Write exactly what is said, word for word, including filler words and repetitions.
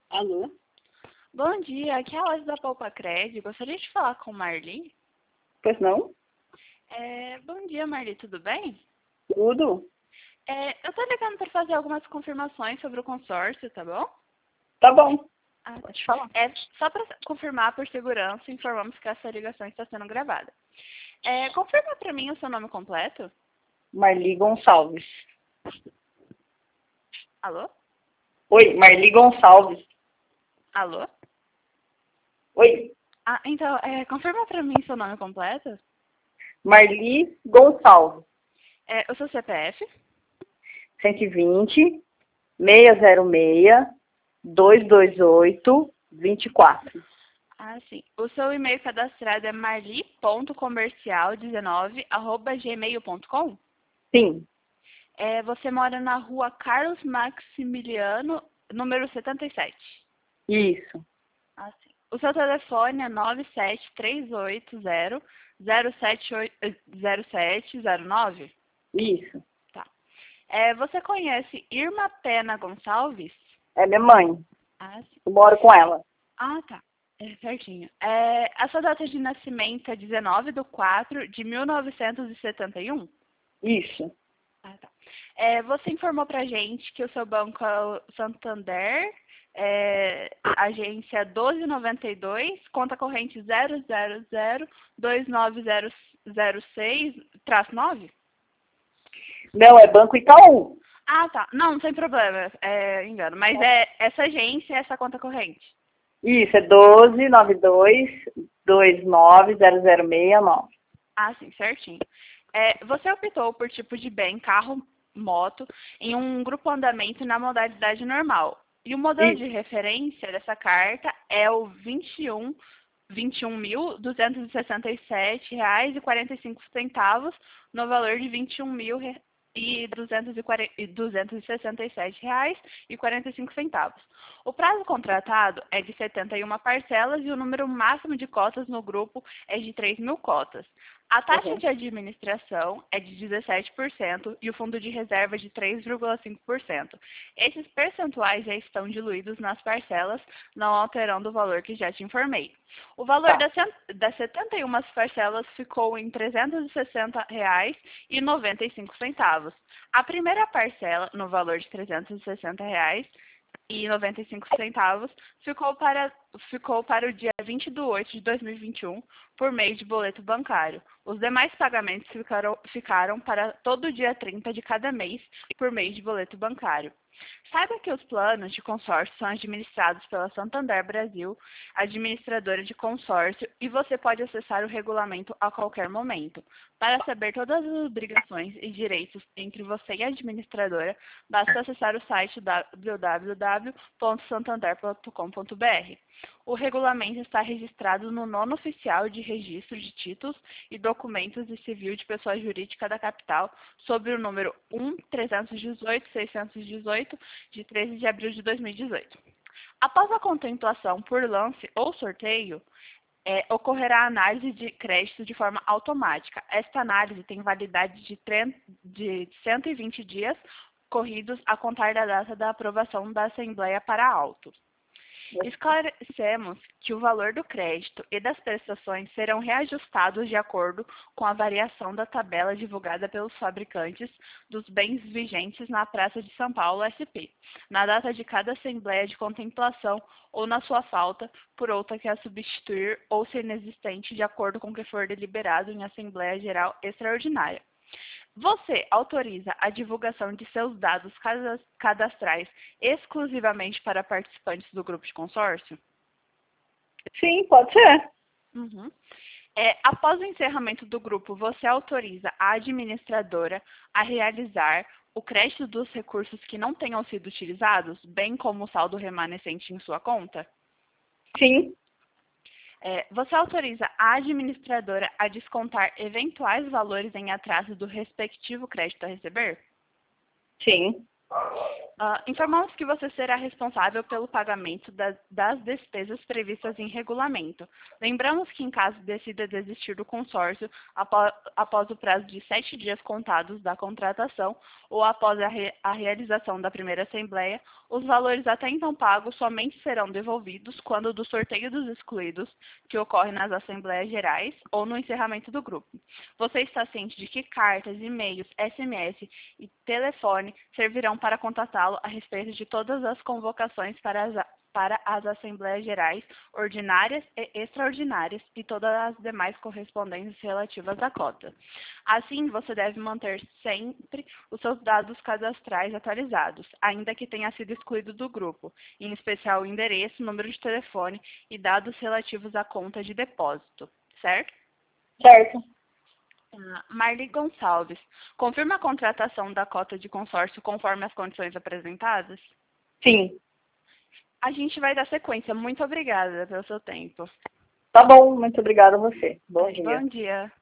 Alô? Bom dia, aqui é a loja da Poupa Cred. Gostaria de falar com Marli. Pois não? É, bom dia, Marli, tudo bem? Tudo? É, eu tô ligando para fazer algumas confirmações sobre o consórcio, tá bom? Tá bom. Ah, Pode falar. é, só para confirmar por segurança, informamos que essa ligação está sendo gravada. É, confirma para mim o seu nome completo. Marli Gonçalves. Alô? Oi, Marli Gonçalves. Alô? Oi, Ah, então, é, confirma para mim seu nome completo. Marli Gonçalves. É, o seu C P F. cento e vinte, seiscentos e seis, duzentos e vinte e oito, vinte e quatro. Ah, sim. O seu e-mail cadastrado é marli ponto comercial dezenove arroba gmail ponto com? Sim, É, você mora na rua Carlos Maximiliano, número setenta e sete. isso, Ah, sim. O seu telefone é nove sete três oito zero zero sete sete zero nove? isso. Tá. É, você conhece Irma Pena Gonçalves? É minha mãe. Ah, sim. Eu moro com ela. Ah, tá. É certinho. É, a sua data de nascimento é dezenove de quatro de mil novecentos e setenta e um? Isso. Ah, tá. É, você informou pra gente que o seu banco é o Santander, é, agência doze noventa e dois, conta corrente zero zero zero dois nove zero zero seis nove? Não, é Banco Itaú. Ah, tá. Não, sem problema, é, engano. Mas é essa agência, essa conta corrente. Isso, é doze nove dois dois nove zero zero seis nove. Ah, sim, certinho. É, você optou por tipo de bem, carro, moto, em um grupo andamento na modalidade normal. E o modelo Isso. de referência dessa carta é o vinte e um, vinte e um mil duzentos e sessenta e sete reais e quarenta e cinco centavos no valor de vinte e um mil e duzentos e sessenta e sete reais e quarenta e cinco centavos. O prazo contratado é de setenta e uma parcelas e o número máximo de cotas no grupo é de três mil cotas. A taxa Uhum. de administração é de dezessete por cento e o fundo de reserva de três vírgula cinco por cento. Esses percentuais já estão diluídos nas parcelas, não alterando o valor que já te informei. O valor Tá. das, das setenta e uma parcelas ficou em trezentos e sessenta reais e noventa e cinco centavos. A primeira parcela, no valor de trezentos e sessenta reais e noventa e cinco centavos, ficou para, ficou para o dia vinte de oito de dois mil e vinte e um por meio de boleto bancário. Os demais pagamentos ficaram, ficaram para todo dia trinta de cada mês por meio de boleto bancário. Saiba que os planos de consórcio são administrados pela Santander Brasil, administradora de consórcio, e você pode acessar o regulamento a qualquer momento. Para saber todas as obrigações e direitos entre você e a administradora, basta acessar o site w w w ponto santander ponto com ponto b r. O regulamento está registrado no nono oficial de registro de títulos e documentos de civil de pessoa jurídica da capital, sob o número um trezentos e dezoito seiscentos e dezoito, de treze de abril de dois mil e dezoito. Após a contemplação por lance ou sorteio, é, ocorrerá a análise de crédito de forma automática. Esta análise tem validade de, de cento e vinte dias corridos a contar da data da aprovação da Assembleia para auto. Esclarecemos que o valor do crédito e das prestações serão reajustados de acordo com a variação da tabela divulgada pelos fabricantes dos bens vigentes na Praça de São Paulo, S P, na data de cada assembleia de contemplação ou na sua falta por outra que a substituir ou ser inexistente de acordo com o que for deliberado em Assembleia Geral Extraordinária. Você autoriza a divulgação de seus dados cadastrais exclusivamente para participantes do grupo de consórcio? Sim, pode ser. Uhum. É, após o encerramento do grupo, você autoriza a administradora a realizar o crédito dos recursos que não tenham sido utilizados, bem como o saldo remanescente em sua conta? Sim. É, você autoriza a administradora a descontar eventuais valores em atraso do respectivo crédito a receber? Sim. Uh, informamos que você será responsável pelo pagamento das, das despesas previstas em regulamento. Lembramos que, em caso decida desistir do consórcio após, após o prazo de sete dias contados da contratação ou após a, re, a realização da primeira assembleia, Os valores até então pagos somente serão devolvidos quando do sorteio dos excluídos, que ocorre nas Assembleias Gerais ou no encerramento do grupo. Você está ciente de que cartas, e-mails, S M S e telefone servirão para contatá-lo a respeito de todas as convocações para as para as Assembleias Gerais ordinárias e extraordinárias e todas as demais correspondências relativas à cota. Assim, você deve manter sempre os seus dados cadastrais atualizados, ainda que tenha sido excluído do grupo, em especial o endereço, número de telefone e dados relativos à conta de depósito, certo? Certo. Ah, Marli Gonçalves, confirma a contratação da cota de consórcio conforme as condições apresentadas? Sim. A gente vai dar sequência. Muito obrigada pelo seu tempo. Tá bom, muito obrigada a você. Bom dia. Bom dia.